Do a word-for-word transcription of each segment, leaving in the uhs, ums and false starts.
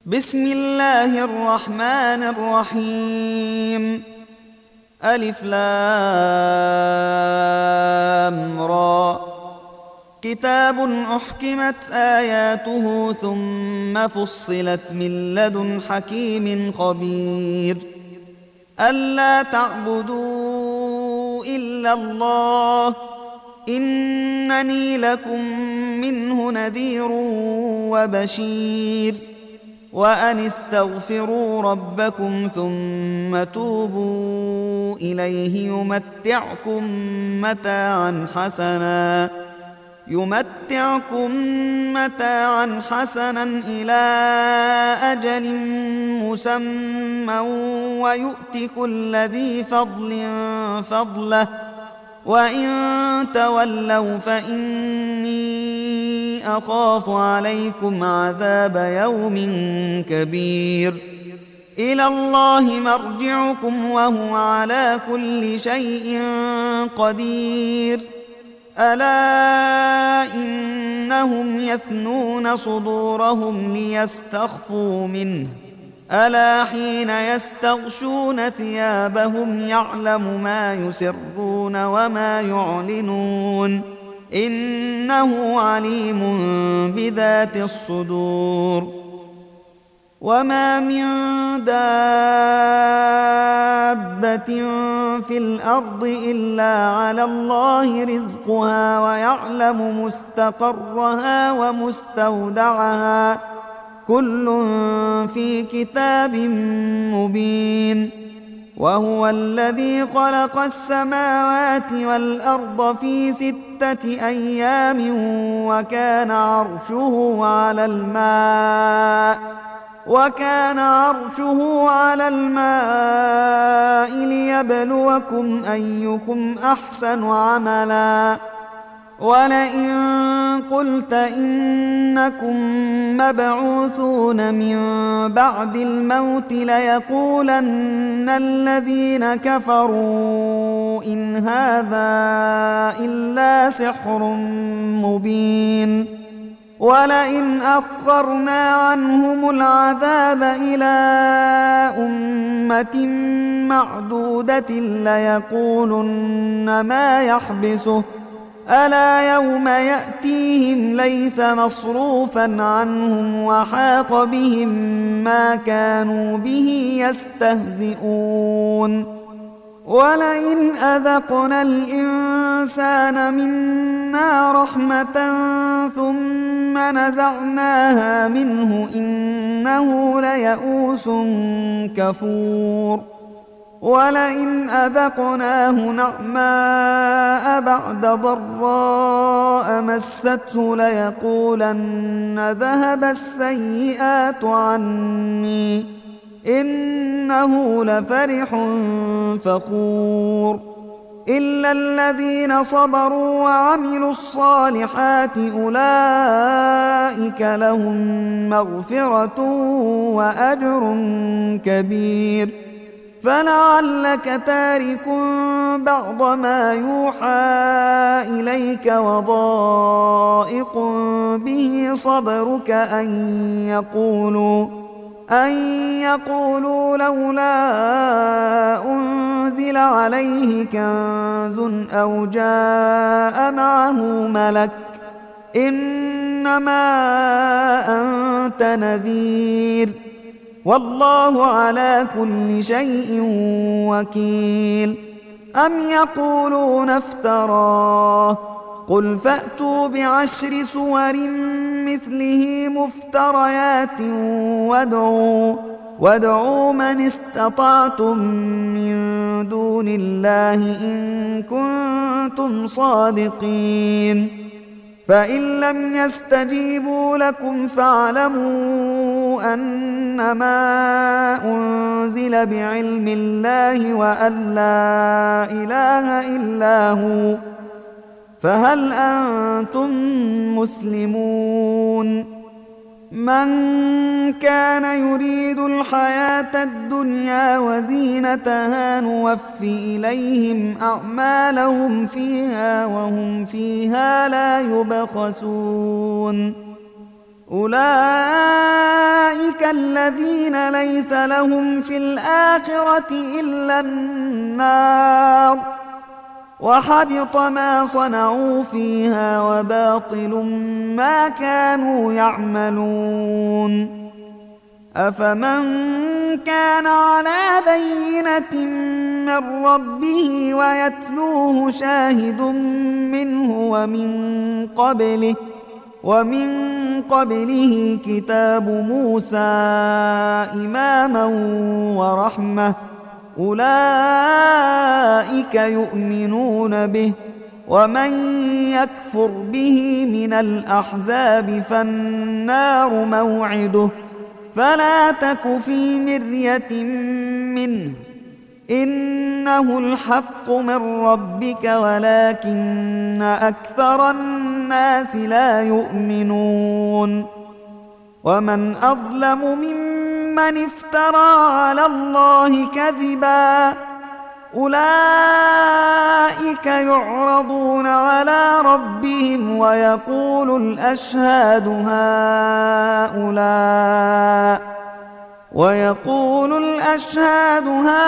بسم الله الرحمن الرحيم. ألف لام را. كتاب أحكمت آياته ثم فصلت من لدن حكيم خبير. ألا تعبدوا إلا الله إنني لكم منه نذير وبشير. وأن استغفروا ربكم ثم توبوا إليه يمتعكم متاعا حسنا يمتعكم متاعا حسنا إلى أجل مسمى ويؤت كل ذي فضل فضله وإن تولوا فإني أخاف عليكم عذاب يوم كبير. إلى الله مرجعكم وهو على كل شيء قدير. ألا إنهم يثنون صدورهم ليستخفوا منه ألا حين يستغشون ثيابهم يعلم ما يسرون وما يعلنون إنه عليم بذات الصدور. وما من دابة في الأرض إلا على الله رزقها ويعلم مستقرها ومستودعها كل في كتاب مبين. وهو الذي خلق السماوات والأرض في ستة أيام وكان عرشه على الماء وكان عرشه على الماء ليبلوكم أيكم أحسن عملا. ولئن قلت إنكم مبعوثون من بعد الموت ليقولن الذين كفروا إن هذا إلا سحر مبين. ولئن أخرنا عنهم العذاب إلى أمة معدودة ليقولن ما يحبسه ألا يوم يأتيهم ليس مصروفا عنهم وحاق بهم ما كانوا به يستهزئون. ولئن أذقنا الإنسان منا رحمة ثم نزعناها منه إنه ليئوس كفور. ولئن أذقناه نعماء بعد ضراء مسته ليقولن ذهب السيئات عني إنه لفرح فخور. إلا الذين صبروا وعملوا الصالحات أولئك لهم مغفرة وأجر كبير. فلعلك تارك بعض ما يوحى إليك وضائق به صدرك أن يقولوا أن يقولوا لولا أنزل عليه كنز أو جاء معه ملك إنما أنت نذير والله على كل شيء وكيل. أم يقولون افتراه قل فأتوا بعشر سور مثله مفتريات وادعوا, وادعوا من استطعتم من دون الله إن كنتم صادقين. فإن لم يستجيبوا لكم فاعلموا أنما أنزل بعلم الله وأن لا إله إلا هو فهل أنتم مسلمون؟ من كان يريد الحياة الدنيا وزينتها نوف إليهم أعمالهم فيها وهم فيها لا يبخسون. أولئك الذين ليس لهم في الآخرة إلا النار وحبط ما صنعوا فيها وباطل ما كانوا يعملون. أفمن كان على بينة من ربه ويتلوه شاهد منه ومن قبله ومن قبله كتاب موسى إماما ورحمة أولئك يؤمنون به ومن يكفر به من الأحزاب فالنار موعده فلا تك في مرية منه إنه الحق من ربك ولكن أكثر الناس لا يؤمنون. ومن أظلم ممن افترى على الله كذبا أولئك يعرضون على ربهم ويقول الأشهاد هؤلاء ويقول الأشهاد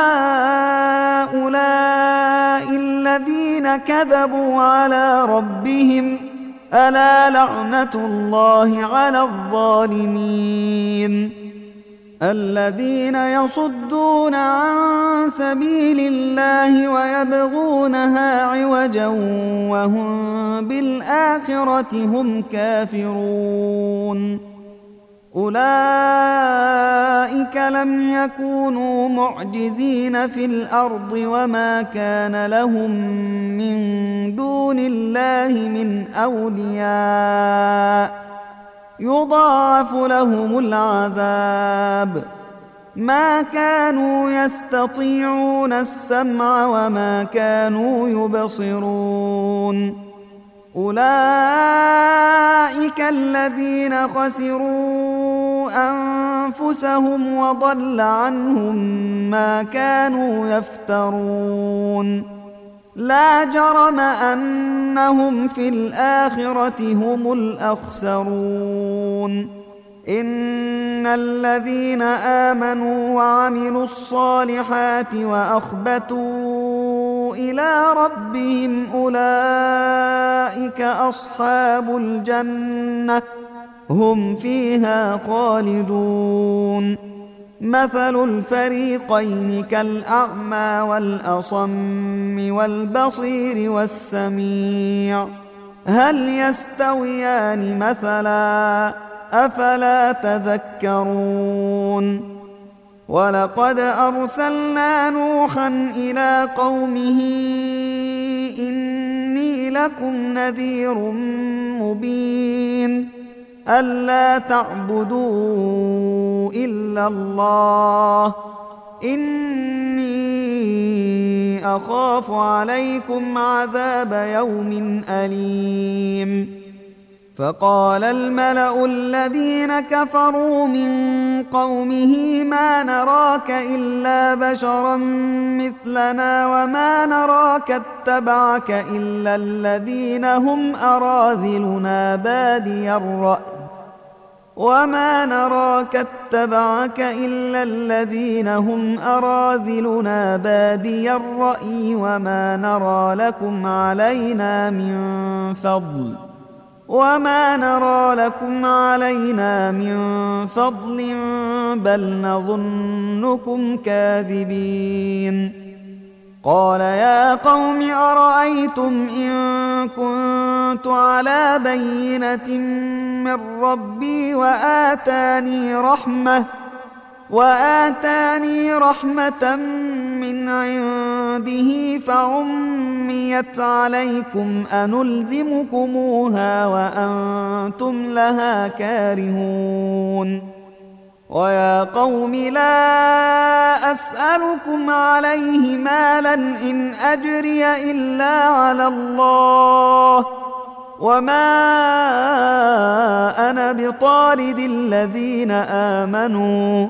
هؤلاء الذين كذبوا على ربهم ألا لعنة الله على الظالمين. الذين يصدون عن سبيل الله ويبغونها عوجا وهم بالآخرة هم كافرون أولئك لم يكونوا معجزين في الأرض وما كان لهم من دون الله من أولياء يضاعف لهم العذاب ما كانوا يستطيعون السمع وما كانوا يبصرون. أولئك الذين خسروا أنفسهم وضل عنهم ما كانوا يفترون لا جرم أنهم في الآخرة هم الأخسرون. إن الذين آمنوا وعملوا الصالحات وأخبتوا إلى ربهم أولئك أصحاب الجنة هم فيها خالدون. مثل الفريقين كالأعمى والأصم والبصير والسميع هل يستويان مثلا أفلا تذكرون. ولقد أرسلنا نوحا إلى قومه إني لكم نذير مبين ألا تعبدوا إلا الله إني أخاف عليكم عذاب يوم أليم. فقال الملأ الذين كفروا من قومه ما نراك إلا بشرا مثلنا وما نراك اتبعك إلا الذين هم أراذلنا بادي الرأي وما نراك اتبعك إلا الذين هم أراذلنا بادي الرأي وما نرى لكم علينا من فضل وما نرى لكم علينا من فضل بل نظنكم كاذبين. قال يا قوم أرأيتم إن كنت على بينة من ربي وآتاني رحمة وآتاني رحمة من عنده فعميت عليكم أنلزمكموها وأنتم لها كارهون. ويا قوم لا أسألكم عليه مالا إن أجري إلا على الله وما أنا بطارد الذين آمنوا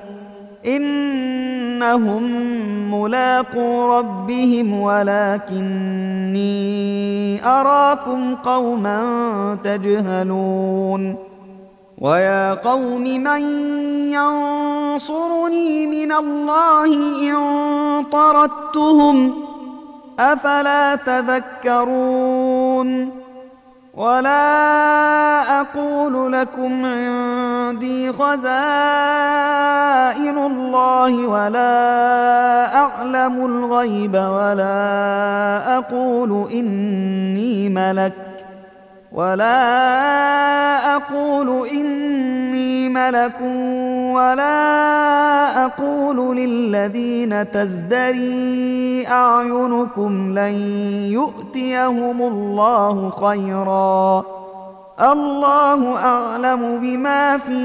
إنهم ملاقو ربهم ولكني أراكم قوما تجهلون. ويا قوم من ينصرني من الله إن طردتهم أفلا تذكرون ولا أقول لكم عندي خزائن الله ولا أعلم الغيب ولا أقول إني ملك ولا أقول إني ملك ولا أقول للذين تزدري أعينكم لن يؤتيهم الله خيرا الله أعلم بما في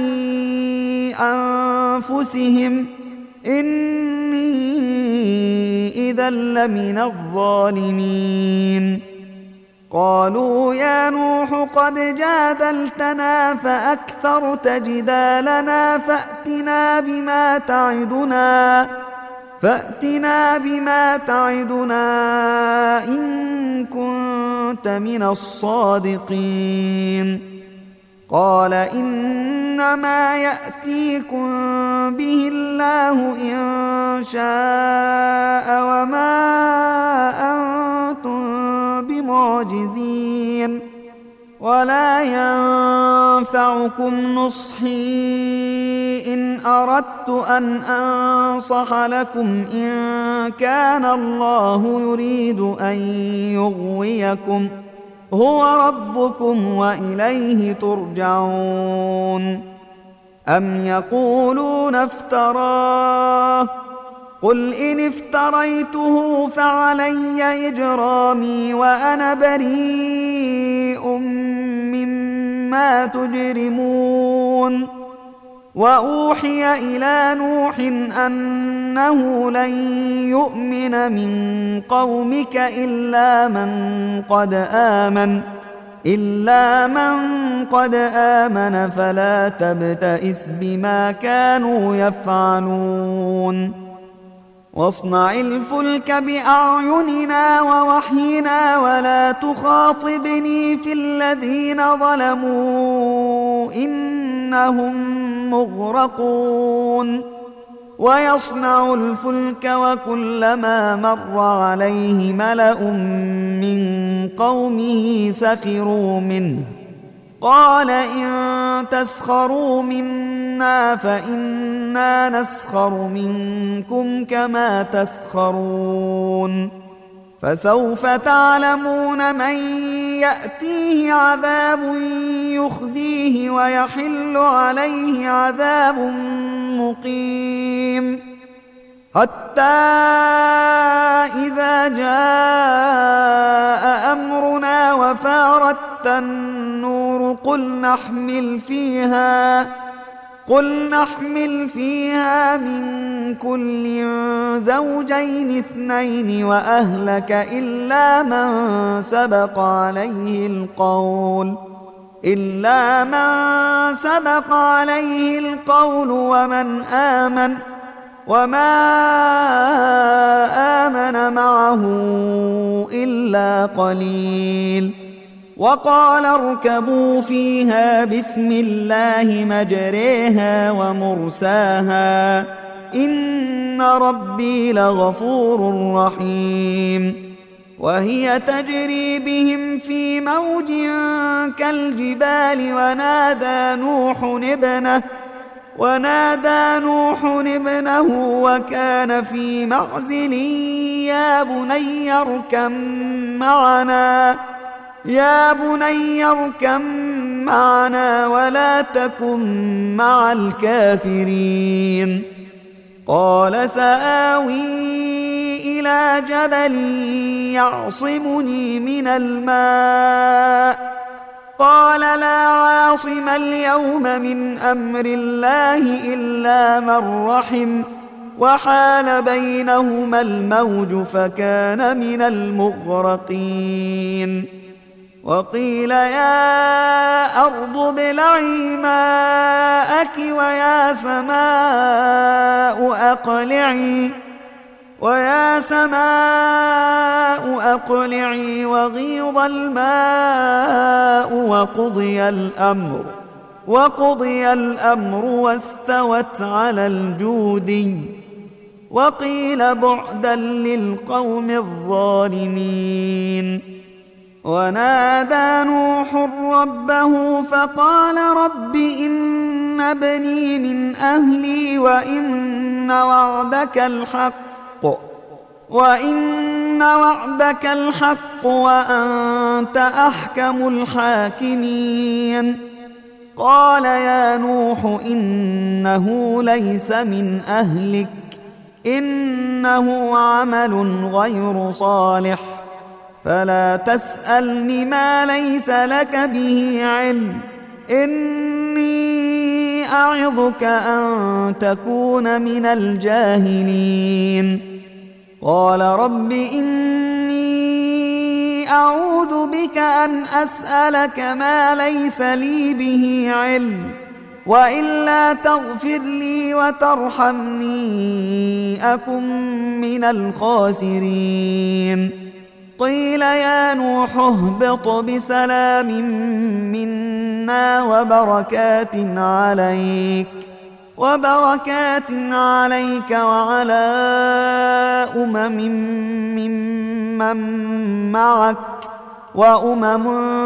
أنفسهم إني إذا لمن الظالمين قالوا يا نوح قد جادلتنا فأكثرت جدالنا فأتنا بما تعدنا فأتنا بما تعدنا إن كنت من الصادقين قال إنما يأتيكم به الله إن شاء وما أنتم بمعجزين ولا ينفعكم نصحي إن أردت أن أنصح لكم إن كان الله يريد أن يغويكم هو ربكم وإليه ترجعون أم يقولون افتراه قل إن افتريته فعلي إجرامي وأنا بريء مما تجرمون وأوحي إلى نوح أنه لن يؤمن من قومك إلا من قد آمن إلا من قد آمن فلا تبتئس بما كانوا يفعلون واصنع الفلك بأعيننا ووحينا ولا تخاطبني في الذين ظلموا إنهم مغرقون ويصنع الفلك وكلما مر عليه ملأ من قومه سخروا منه قال إن تسخروا منا فإنا نسخر منكم كما تسخرون فسوف تعلمون من يأتيه عذاب يخزيه ويحل عليه عذاب مقيم حتى إذا جاء أمرنا وفارت النور قل نحمل فيها قل نحمل فيها من كل زوجين اثنين وأهلك إلا من سبق عليه القول إلا من سبق عليه القول ومن آمن وما آمن معه إلا قليل وقال اركبوا فيها بسم الله مجريها ومرساها إن ربي لغفور رحيم وهي تجري بهم في موج كالجبال ونادى نوح ابنه ونادى نوح ابنه وكان في معزل يا بني اركب معنا يا بني اركب معنا ولا تكن مع الكافرين قال سآوي إلى جبل يعصمني من الماء قال لا عاصم اليوم من أمر الله إلا من رحم وحال بينهما الموج فكان من المغرقين وقيل يا أرض ابلعي ماءك ويا سماء أقلعي ويا سماء أقلعي وغيض الماء وقضي الأمر وقضي الأمر واستوت على الجودي وقيل بعدا للقوم الظالمين. ونادى نوح ربه فقال رب إن ابني من أهلي وإن وعدك الحق وإن وعدك الحق وأنت أحكم الحاكمين. قال يا نوح إنه ليس من أهلك إنه عمل غير صالح فلا تسألني ما ليس لك به علم إني أعظك أن تكون من الجاهلين. قال رب إني أعوذ بك أن أسألك ما ليس لي به علم وإلا تغفر لي وترحمني أكن من الخاسرين. قيل يا نوح اهبط بسلام منا وبركات عليك وبركات عليك وعلى أمم ممن معك وأمم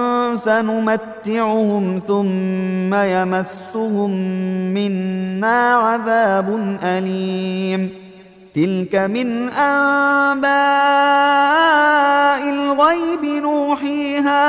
سنمتعهم ثم يمسهم منا عذاب أليم. تلك من أنباء الغيب نوحيها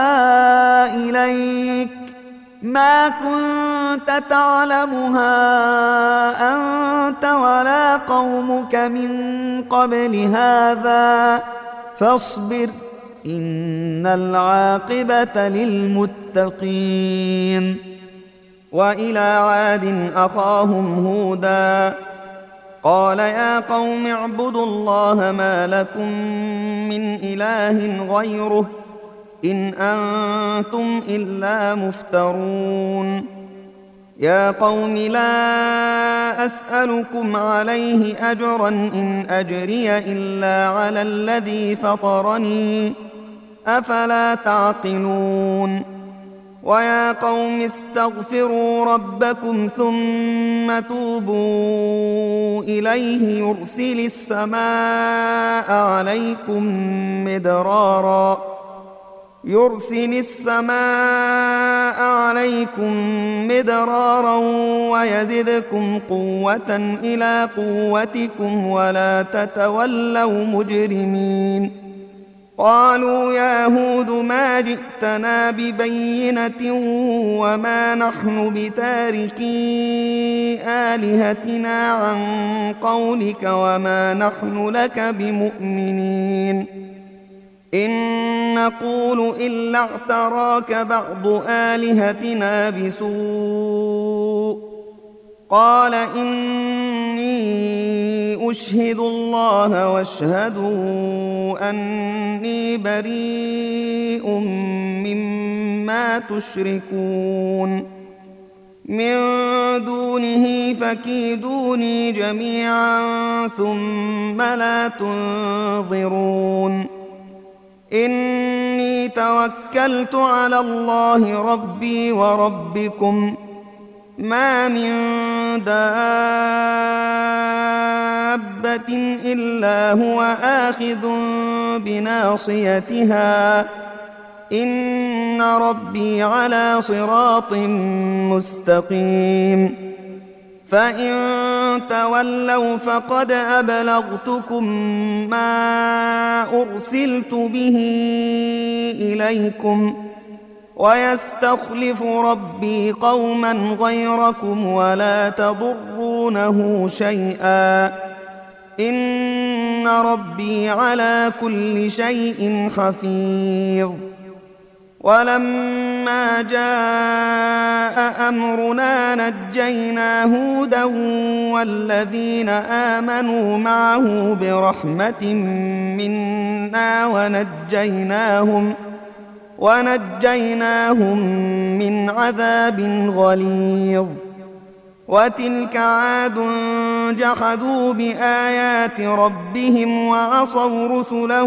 إليك ما كنت تعلمها أنت ولا قومك من قبل هذا فاصبر إن العاقبة للمتقين. وإلى عاد أخاهم هودا قال يا قوم اعبدوا الله ما لكم من إله غيره إن أنتم إلا مفترون. يا قوم لا أسألكم عليه أجرا إن أجري إلا على الذي فطرني أفلا تعقلون. ويا قوم استغفروا ربكم ثم توبوا إليه يرسل السماء عليكم مدرارا يرسل السماء عليكم مدرارا ويزدكم قوة إلى قوتكم ولا تتولوا مجرمين. قالوا يا هود ما جئتنا ببينة وما نحن بتاركي آلهتنا عن قولك وما نحن لك بمؤمنين إن نقول إلا اعتراك بعض آلهتنا بسوء. قال إني أشهد الله واشهدوا أني بريء مما تشركون من دونه فكيدوني جميعا ثم لا تنظرون. إني توكلت على الله ربي وربكم ما من دابة إلا هو آخذ بناصيتها إن ربي على صراط مستقيم. فإن تولوا فقد أبلغتكم ما أرسلت به إليكم ويستخلف ربي قوما غيركم ولا تضرونه شيئا إن ربي على كل شيء حفيظ. ولما جاء أمرنا نجينا هودا والذين آمنوا معه برحمة منا ونجيناهم ونجيناهم من عذاب غليظ. وتلك عاد جحدوا بآيات ربهم وعصوا رسله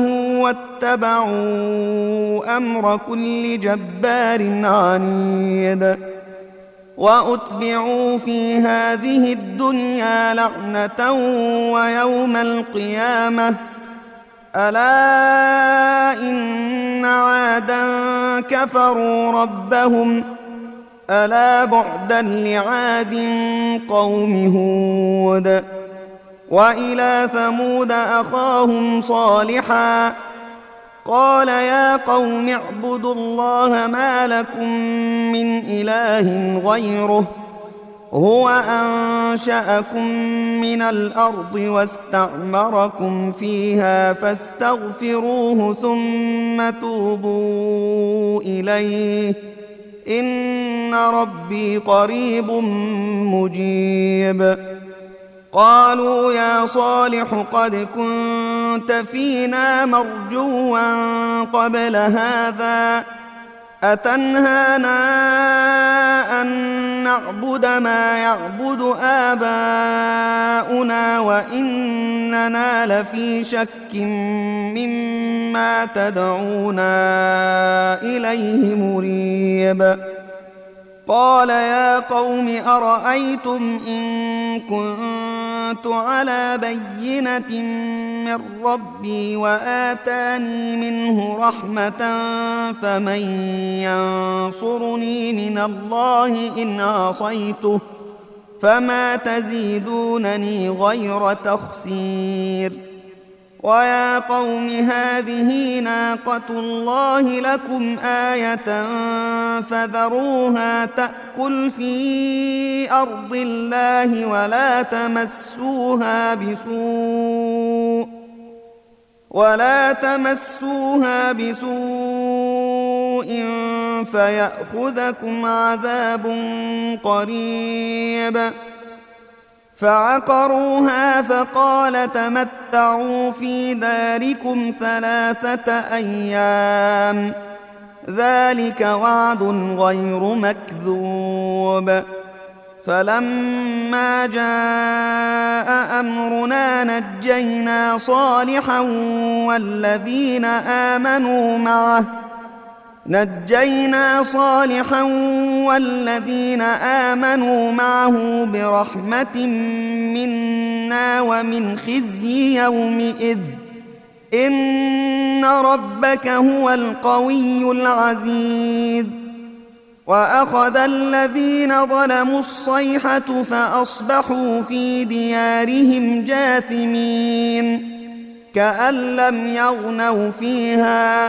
واتبعوا أمر كل جبار عنيد. وأتبعوا في هذه الدنيا لعنة ويوم القيامة ألا إن عادا كفروا ربهم ألا بعدا لعاد قوم هود. وإلى ثمود أخاهم صالحا قال يا قوم اعبدوا الله ما لكم من إله غيره هو أنشأكم من الأرض واستعمركم فيها فاستغفروه ثم توبوا إليه إن ربي قريب مجيب. قالوا يا صالح قد كنت فينا مرجوا قبل هذا أتنهانا أن نعبد ما يعبد آباؤنا وإننا لفي شك مما تدعونا إليه مريب. قال يا قوم أرأيتم إن كنت على بينة من ربي وآتاني منه رحمة فمن ينصرني من الله إن عصيته فما تزيدونني غير تخسير. ويا قوم هذه ناقة الله لكم آية فذروها تأكل في أرض الله ولا تمسوها بسوء ولا تمسوها بسوء فيأخذكم عذاب قريب. فعقروها فقال تمتعوا في داركم ثلاثة أيام ذلك وعد غير مكذوب. فلما جاء أمرنا نجينا صالحا والذين آمنوا معه نجينا صالحا والذين آمنوا معه برحمة منا ومن خزي يومئذ إن ربك هو القوي العزيز. وأخذ الذين ظلموا الصيحة فأصبحوا في ديارهم جاثمين كأن لم يغنوا فيها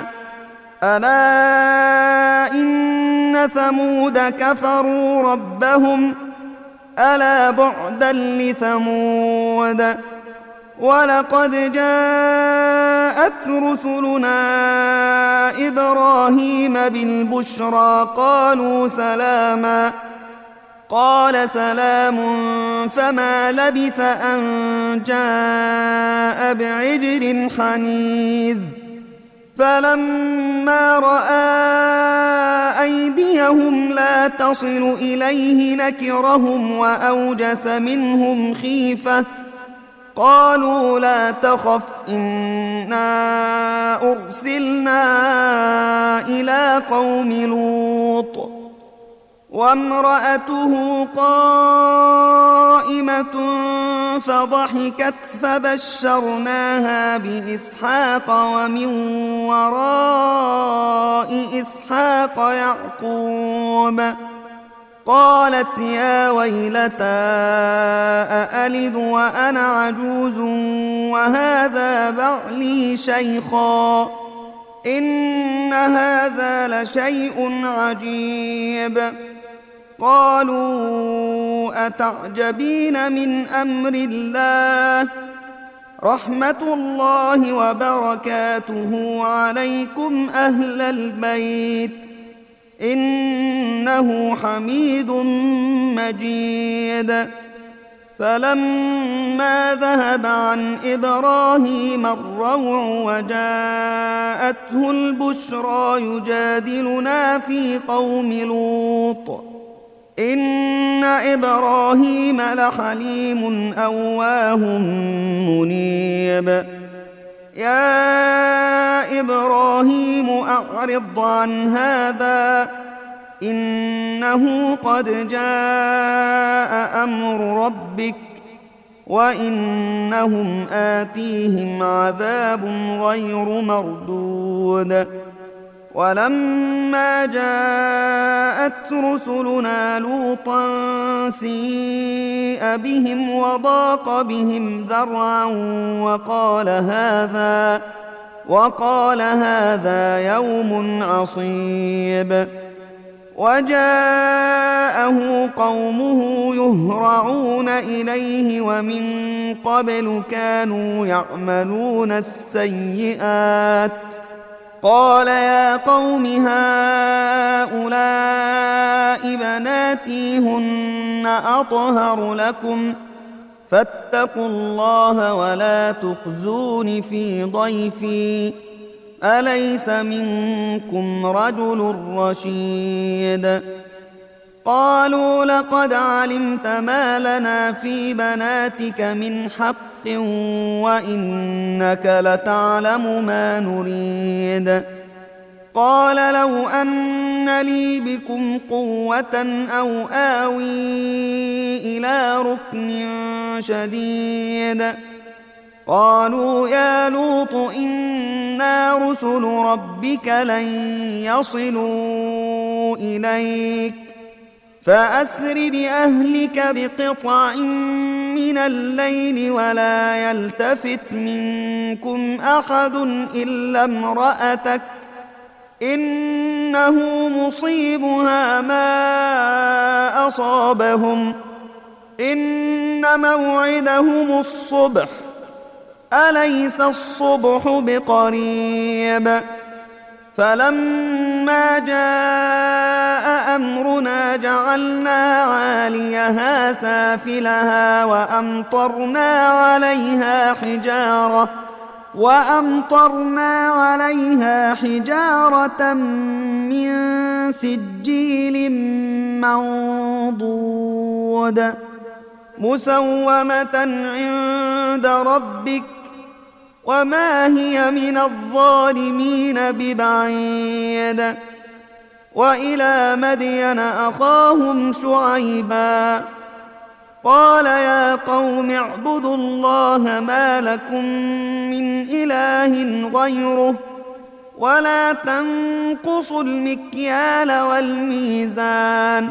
ألا إن ثمود كفروا ربهم ألا بعدا لثمود. ولقد جاءت رسلنا إبراهيم بالبشرى قالوا سلاما قال سلام فما لبث أن جاء بعجل حنيذ. فلما رأى أيديهم لا تصل إليه نكرهم وأوجس منهم خيفة قالوا لا تخف إنا أرسلنا إلى قوم لوط وامرأته قائمة فضحكت فبشرناها بإسحاق ومن وراء إسحاق يعقوب. قالت يا ويلتى أألد وأنا عجوز وهذا بعلي شيخا إن هذا لشيء عجيب. قالوا أتعجبين من أمر الله رحمة الله وبركاته عليكم أهل البيت إنه حميد مجيد. فلما ذهب عن إبراهيم الروع وجاءته البشرى يجادلنا في قوم لوط إن إبراهيم لحليم أواه منيب. يا إبراهيم أعرض عن هذا إنه قد جاء أمر ربك وإنهم آتيهم عذاب غير مردود ولما جاءت رسلنا لوطا سيء بهم وضاق بهم ذرعا وقال هذا وقال هذا يوم عصيب وجاءه قومه يهرعون إليه ومن قبل كانوا يعملون السيئات قال يا قوم هؤلاء بناتي هن أطهر لكم فاتقوا الله ولا تخزون في ضيفي أليس منكم رجل رشيد قالوا لقد علمت ما لنا في بناتك من حق وإنك لتعلم ما نريد قال لو أن لي بكم قوة أو آوي إلى ركن شديد قالوا يا لوط إنا رسل ربك لن يصلوا إليك فأسر بأهلك بقطع من الليل ولا يلتفت منكم أحد إلا امرأتك إنه مصيبها ما أصابهم إن موعدهم الصبح أليس الصبح بقريب فلما جاء أمرنا جعلنا عاليها سافلها وأمطرنا عليها حجارة وأمطرنا عليها حجارة من سجيل منضود مسومة عند ربك وما هي من الظالمين ببعيد وإلى مدين أخاهم شعيبا قال يا قوم اعبدوا الله ما لكم من إله غيره ولا تنقصوا المكيال والميزان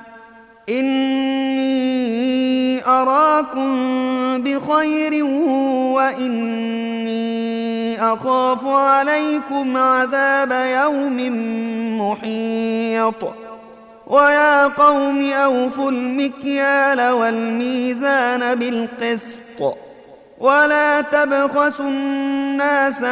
إني أراكم بخير وإني أخاف عليكم عذاب يوم محيط ويا قوم أوفوا المكيال والميزان بالقسط ولا تبخسوا الناس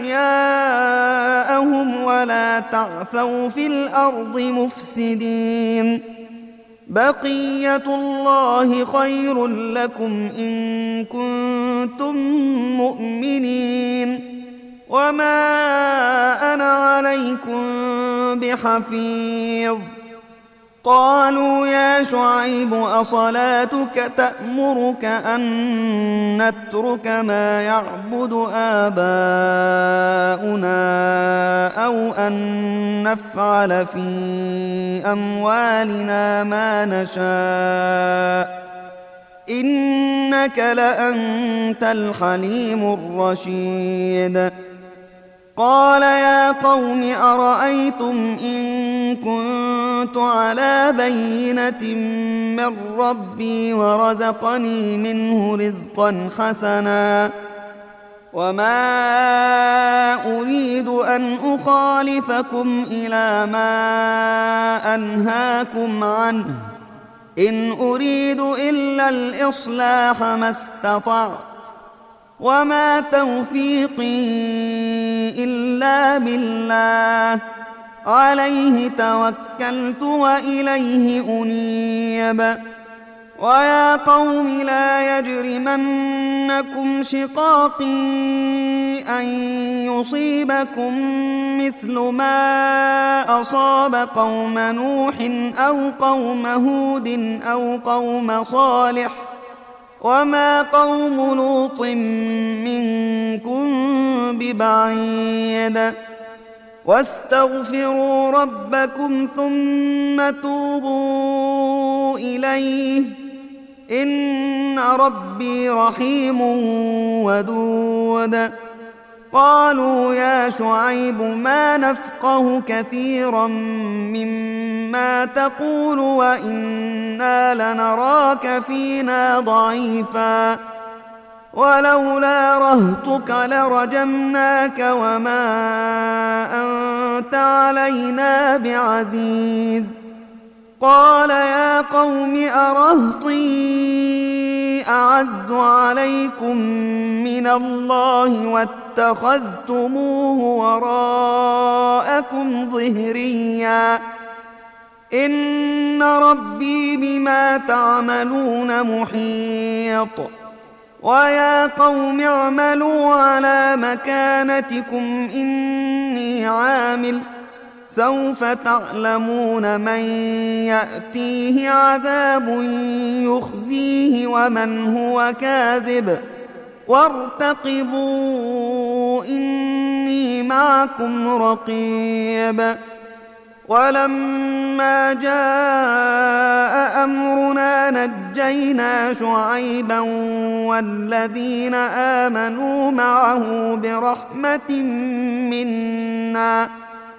أشياءهم ولا تعثوا في الأرض مفسدين بقية الله خير لكم إن كنتم مؤمنين وما أنا عليكم بحفيظ قالوا يا شعيب أصلاتك تأمرك أن نترك ما يعبد آباؤنا أو أن نفعل في أموالنا ما نشاء إنك لأنت الحليم الرشيد قال يا قوم أرأيتم إن كنت على بينة من ربي ورزقني منه رزقا حسنا وما أريد أن أخالفكم إلى ما أنهاكم عنه إن أريد إلا الإصلاح ما استطعت وما توفيقي إلا بالله عليه توكلت وإليه أنيب ويا قوم لا يجرمنكم شقاقي أن يصيبكم مثل ما أصاب قوم نوح أو قوم هود أو قوم صالح وما قوم لوط منكم ببعيد واستغفروا ربكم ثم توبوا إليه إن ربي رحيم ودود. قالوا يا شعيب ما نفقه كثيرا مما تقول وإنا لنراك فينا ضعيفا ولولا رهطك لرجمناك وما أنت علينا بعزيز. قال يا قوم أرهطي أعز عليكم من الله واتخذتموه وراءكم ظهريا إن ربي بما تعملون محيط. ويا قوم اعملوا على مكانتكم إني عامل سوف تعلمون من يأتيه عذاب يخزيه ومن هو كاذب وارتقبوا إني معكم رقيب. ولما جاء أمرنا نجينا شعيبا والذين آمنوا معه برحمة منا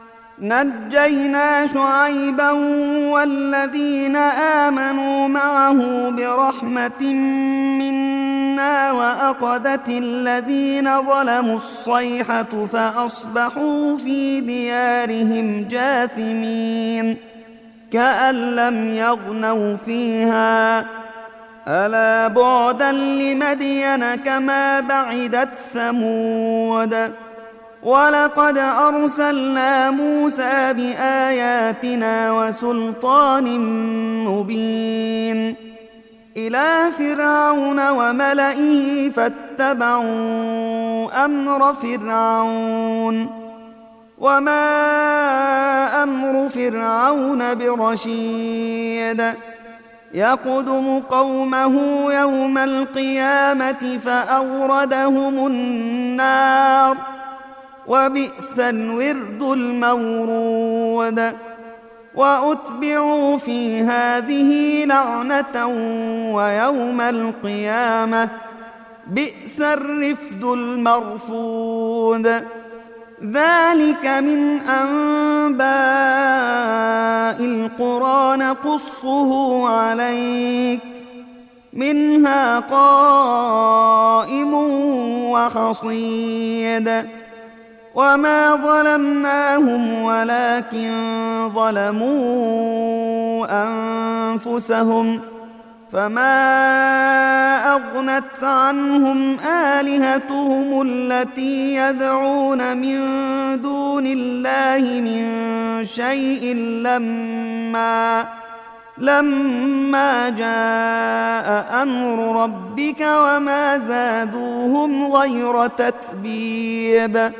نجينا شعيبا والذين آمنوا معه برحمة منا وأخذت الذين ظلموا الصيحة فأصبحوا في ديارهم جاثمين كأن لم يغنوا فيها ألا بعدا لمدين كما بعدت ثمود. ولقد أرسلنا موسى بآياتنا وسلطان مبين إلى فرعون وملئه فاتبعوا أمر فرعون وما أمر فرعون برشيد يقدم قومه يوم القيامة فأوردهم النار وبئس الورد المورود. وأتبعوا في هذه لعنة ويوم القيامة بئس الرفد المرفود. ذلك من أنباء القرى نقصه عليك منها قائم وحصيد. وما ظلمناهم ولكن ظلموا أنفسهم فما أغنت عنهم آلهتهم التي يدعون من دون الله من شيء لما لما جاء أمر ربك وما زادوهم غير تتبيب.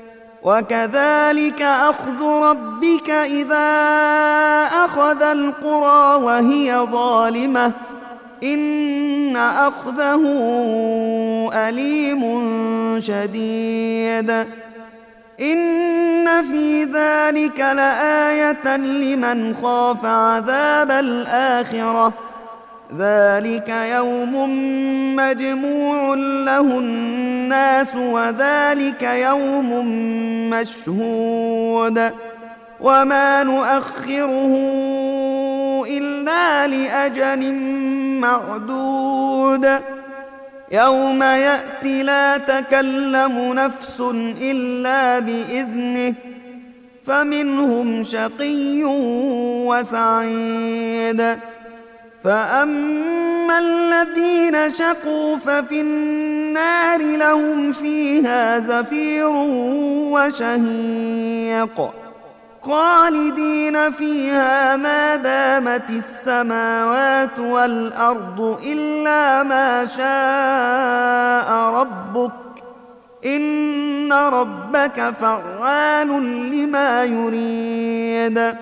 وكذلك أخذ ربك إذا أخذ القرى وهي ظالمة إن أخذه أليم شديد. إن في ذلك لآية لمن خاف عذاب الآخرة ذلك يوم مجموع له الناس وذلك يوم مشهود وما نؤخره إلا لأجل معدود. يوم يأتي لا تكلم نفس إلا بإذنه فمنهم شقي وسعيد. فأما الذين شقوا ففي النار لهم فيها زفير وشهيق خالدين فيها ما دامت السماوات والأرض إلا ما شاء ربك إن ربك فعال لما يريد.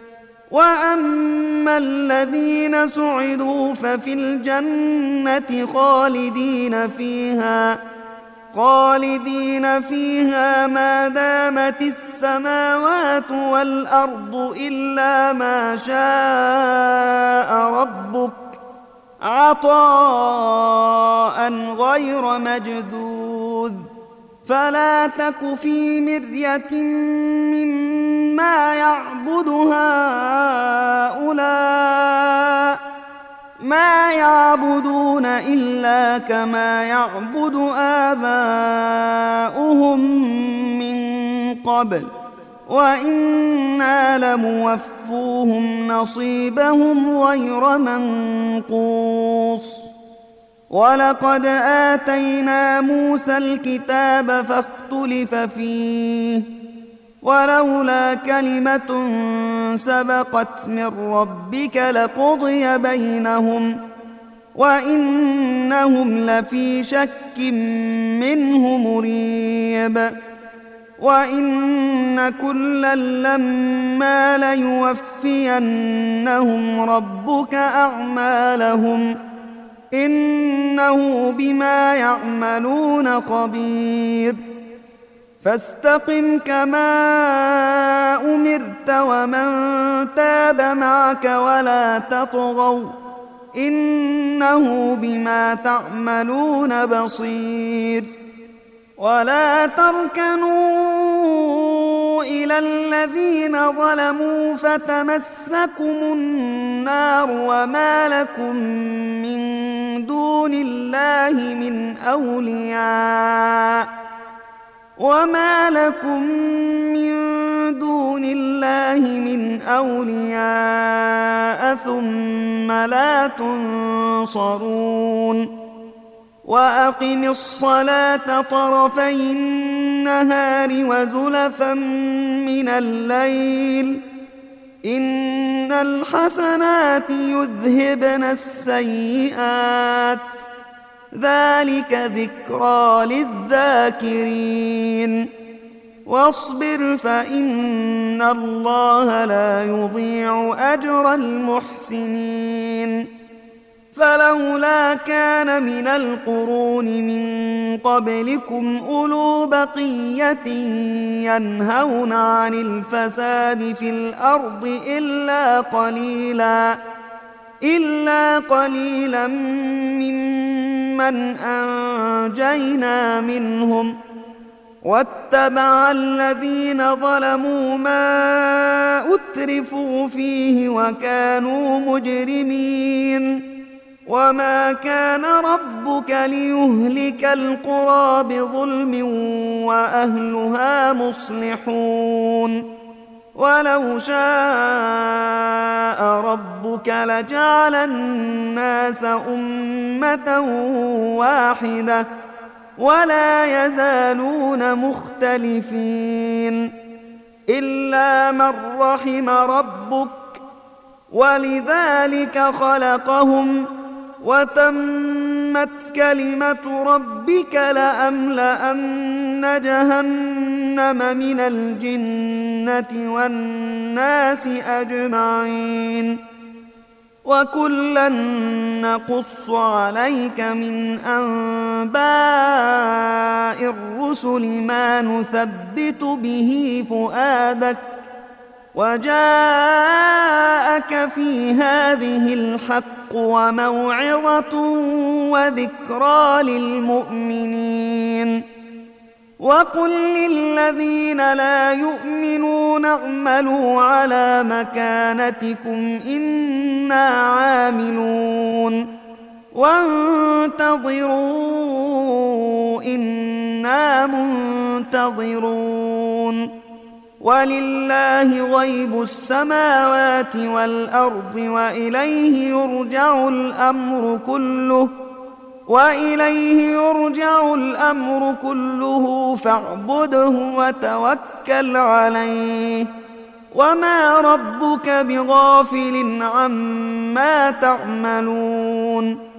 وأما الذين سعدوا ففي الجنة خالدين فيها خالدين فيها ما دامت السماوات والأرض إلا ما شاء ربك عطاء غير مجذوذ فلا تك في مرية مما يعبد هؤلاء ما يعبدون إلا كما يعبد آباؤهم من قبل وإنا لموفوهم نصيبهم غير منقوص ولقد آتينا موسى الكتاب فاختلف فيه ولولا كلمة سبقت من ربك لقضي بينهم وإنهم لفي شك منه مريب وإن كلا لما ليوفينهم ربك أعمالهم إنه بما يعملون خبير فاستقم كما أمرت ومن تاب معك ولا تطغوا إنه بما تعملون بصير ولا تركنوا إلى الذين ظلموا فتمسكم النار وما لكم من دون الله من أولياء وما لكم من دون الله من أولياء ثم لا تنصرون وأقم الصلاة طرفي النهار وزلفا من الليل إن الحسنات يذهبن السيئات ذلك ذكرى للذاكرين واصبر فإن الله لا يضيع أجر المحسنين فلولا كان من القرون من قبلكم أولو بقية ينهون عن الفساد في الأرض إلا قليلا إلا قليلا ممن أنجينا منهم واتبع الذين ظلموا ما أترفوا فيه وكانوا مجرمين وما كان ربك ليهلك القرى بظلم وأهلها مصلحون ولو شاء ربك لجعل الناس أمة واحدة ولا يزالون مختلفين إلا من رحم ربك ولذلك خلقهم وتمت كلمة ربك لأملأن جهنم من الجنة والناس أجمعين وكلا نقص عليك من أنباء الرسل ما نثبت به فؤادك وجاءك في هذه الحق وموعظة وذكرى للمؤمنين وقل للذين لا يؤمنون اعملوا على مكانتكم إنا عاملون وانتظروا إنا منتظرون ولله غيب السماوات والأرض وإليه يرجع الأمر كله وإليه يرجع الأمر كله فاعبده وتوكل عليه وما ربك بغافل عما تعملون